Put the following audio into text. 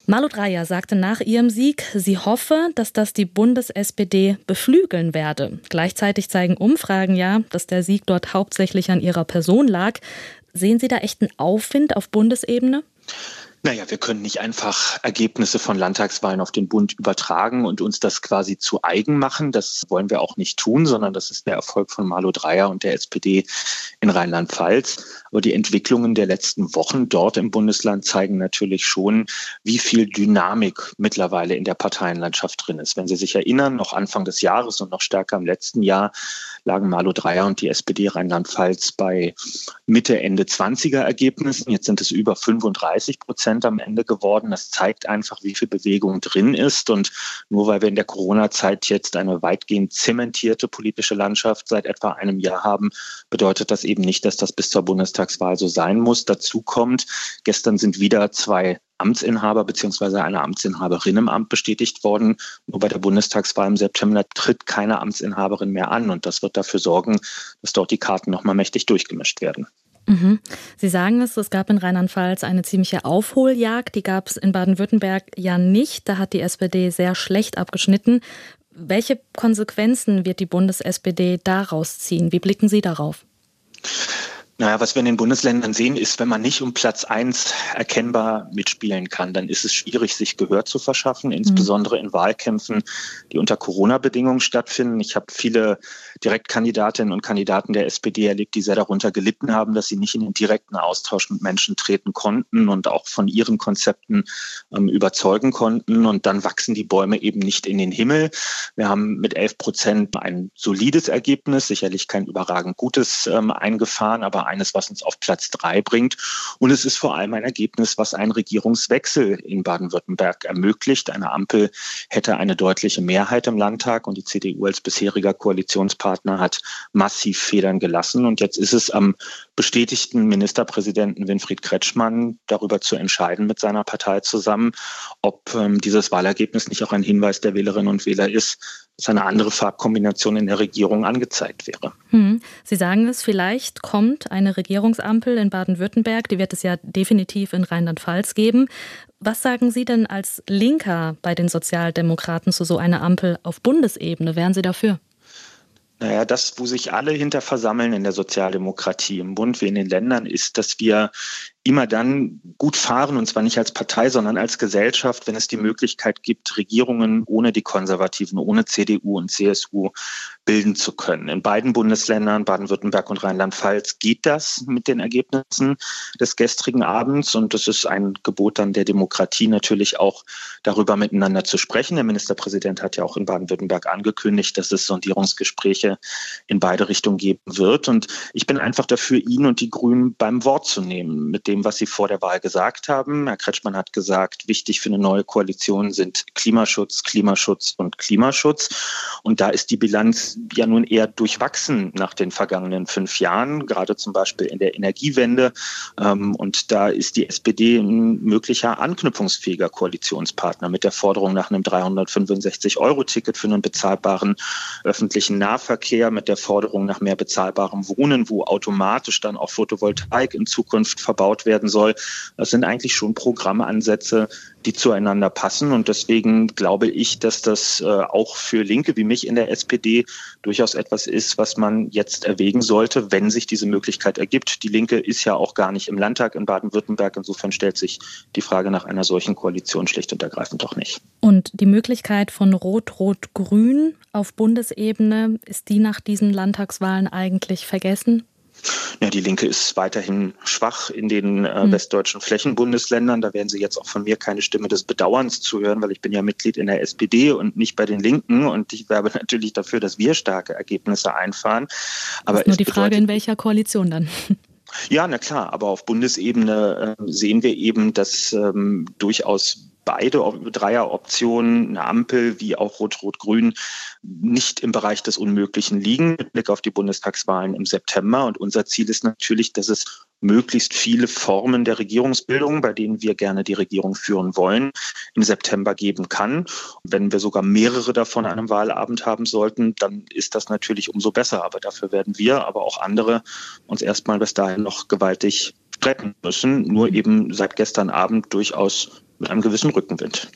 Malu Dreyer sagte nach ihrem Sieg, sie hoffe, dass das die Bundes-SPD beflügeln werde. Gleichzeitig zeigen Umfragen ja, dass der Sieg dort hauptsächlich an ihrer Person lag. Sehen Sie da echten Aufwind auf Bundesebene? Naja, wir können nicht einfach Ergebnisse von Landtagswahlen auf den Bund übertragen und uns das quasi zu eigen machen. Das wollen wir auch nicht tun, sondern das ist der Erfolg von Malu Dreyer und der SPD in Rheinland-Pfalz. Aber die Entwicklungen der letzten Wochen dort im Bundesland zeigen natürlich schon, wie viel Dynamik mittlerweile in der Parteienlandschaft drin ist. Wenn Sie sich erinnern, noch Anfang des Jahres und noch stärker im letzten Jahr lagen Malu Dreyer und die SPD Rheinland-Pfalz bei Mitte, Ende 20er Ergebnissen. Jetzt sind es über 35% am Ende geworden. Das zeigt einfach, wie viel Bewegung drin ist. Und nur weil wir in der Corona-Zeit jetzt eine weitgehend zementierte politische Landschaft seit etwa einem Jahr haben, bedeutet das eben nicht, dass das bis zur Bundestagswahl so sein muss. Dazu kommt, gestern sind wieder 2 Amtsinhaber bzw. eine Amtsinhaberin im Amt bestätigt worden. Nur bei der Bundestagswahl im September tritt keine Amtsinhaberin mehr an. Und das wird dafür sorgen, dass dort die Karten nochmal mächtig durchgemischt werden. Sie sagen es gab in Rheinland-Pfalz eine ziemliche Aufholjagd. Die gab es in Baden-Württemberg ja nicht. Da hat die SPD sehr schlecht abgeschnitten. Welche Konsequenzen wird die Bundes-SPD daraus ziehen? Wie blicken Sie darauf? Naja, was wir in den Bundesländern sehen, ist, wenn man nicht um Platz 1 erkennbar mitspielen kann, dann ist es schwierig, sich Gehör zu verschaffen, insbesondere in Wahlkämpfen, die unter Corona-Bedingungen stattfinden. Ich habe viele Direktkandidatinnen und Kandidaten der SPD erlebt, die sehr darunter gelitten haben, dass sie nicht in den direkten Austausch mit Menschen treten konnten und auch von ihren Konzepten überzeugen konnten. Und dann wachsen die Bäume eben nicht in den Himmel. Wir haben mit 11% ein solides Ergebnis, sicherlich kein überragend gutes eingefahren, aber eines, was uns auf Platz 3 bringt. Und es ist vor allem ein Ergebnis, was einen Regierungswechsel in Baden-Württemberg ermöglicht. Eine Ampel hätte eine deutliche Mehrheit im Landtag und die CDU als bisheriger Koalitionspartner hat massiv Federn gelassen. Und jetzt ist es am bestätigten Ministerpräsidenten Winfried Kretschmann, darüber zu entscheiden mit seiner Partei zusammen, ob dieses Wahlergebnis nicht auch ein Hinweis der Wählerinnen und Wähler ist, dass eine andere Farbkombination in der Regierung angezeigt wäre. Sie sagen es, vielleicht kommt eine Regierungsampel in Baden-Württemberg, die wird es ja definitiv in Rheinland-Pfalz geben. Was sagen Sie denn als Linker bei den Sozialdemokraten zu so einer Ampel auf Bundesebene? Wären Sie dafür? Naja, das, wo sich alle hinter versammeln in der Sozialdemokratie, im Bund wie in den Ländern, ist, dass wir immer dann gut fahren, und zwar nicht als Partei, sondern als Gesellschaft, wenn es die Möglichkeit gibt, Regierungen ohne die Konservativen, ohne CDU und CSU bilden zu können. In beiden Bundesländern, Baden-Württemberg und Rheinland-Pfalz, geht das mit den Ergebnissen des gestrigen Abends. Und das ist ein Gebot dann der Demokratie, natürlich auch darüber miteinander zu sprechen. Der Ministerpräsident hat ja auch in Baden-Württemberg angekündigt, dass es Sondierungsgespräche in beide Richtungen geben wird. Und ich bin einfach dafür, ihn und die Grünen beim Wort zu nehmen, mit dem, was sie vor der Wahl gesagt haben. Herr Kretschmann hat gesagt, wichtig für eine neue Koalition sind Klimaschutz, Klimaschutz und Klimaschutz. Und da ist die Bilanz ja nun eher durchwachsen nach den vergangenen 5 Jahren, gerade zum Beispiel in der Energiewende. Und da ist die SPD ein möglicher anknüpfungsfähiger Koalitionspartner mit der Forderung nach einem 365-Euro-Ticket für einen bezahlbaren öffentlichen Nahverkehr, mit der Forderung nach mehr bezahlbarem Wohnen, wo automatisch dann auch Photovoltaik in Zukunft verbaut werden soll. Das sind eigentlich schon Programmansätze, die zueinander passen. Und deswegen glaube ich, dass das auch für Linke wie mich in der SPD durchaus etwas ist, was man jetzt erwägen sollte, wenn sich diese Möglichkeit ergibt. Die Linke ist ja auch gar nicht im Landtag in Baden-Württemberg. Insofern stellt sich die Frage nach einer solchen Koalition schlicht und ergreifend doch nicht. Und die Möglichkeit von Rot-Rot-Grün auf Bundesebene, ist die nach diesen Landtagswahlen eigentlich vergessen? Ja, die Linke ist weiterhin schwach in den westdeutschen Flächenbundesländern. Da werden Sie jetzt auch von mir keine Stimme des Bedauerns zu hören, weil ich bin ja Mitglied in der SPD und nicht bei den Linken. Und ich werbe natürlich dafür, dass wir starke Ergebnisse einfahren. Aber ist nur die Frage, in welcher Koalition dann? Ja, na klar. Aber auf Bundesebene sehen wir eben, dass durchaus beide Dreieroptionen, eine Ampel wie auch Rot-Rot-Grün, nicht im Bereich des Unmöglichen liegen, mit Blick auf die Bundestagswahlen im September. Und unser Ziel ist natürlich, dass es möglichst viele Formen der Regierungsbildung, bei denen wir gerne die Regierung führen wollen, im September geben kann. Wenn wir sogar mehrere davon an einem Wahlabend haben sollten, dann ist das natürlich umso besser. Aber dafür werden wir, aber auch andere, uns erstmal bis dahin noch gewaltig strecken müssen. Nur eben seit gestern Abend durchaus mit einem gewissen Rückenwind.